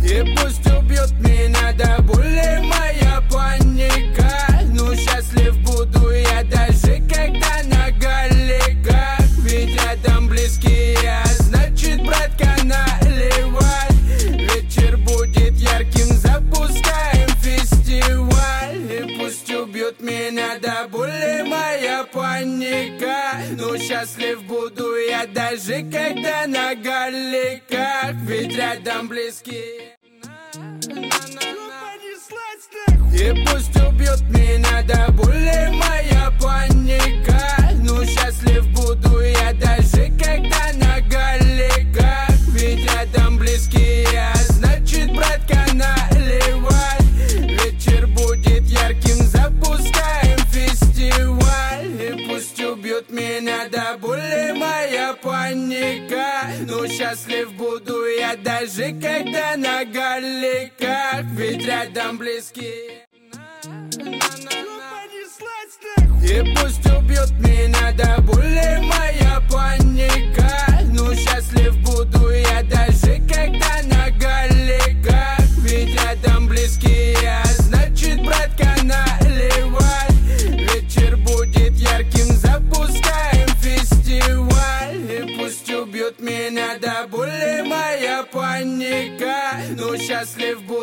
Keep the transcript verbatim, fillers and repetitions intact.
И пусть убьют меня до боли моя паника, но счастлив буду я даже когда на галиках. Ведь рядом близкие, а значит, братка, наливай. Вечер будет ярким, запускаем фестиваль. И пусть убьют меня до боли моя паника, но счастлив буду я даже когда на галиках. Ведь рядом близкие. И пусть убьют меня до боли моя паника, но счастлив буду я даже когда на галиках. Ведь рядом близкие, а значит, братка, наливай. Вечер будет ярким, запускаем фестиваль. И пусть убьют меня до боли моя паника, но счастлив буду я даже когда на галиках. Ведь рядом близкие. И пусть убьют меня до боли моя паника, но счастлив буду я даже когда на галиках. Ведь рядом близкие, а значит, братка, наливай. Вечер будет ярким, запускаем фестиваль. И пусть убьют меня до боли моя паника, но счастлив буду.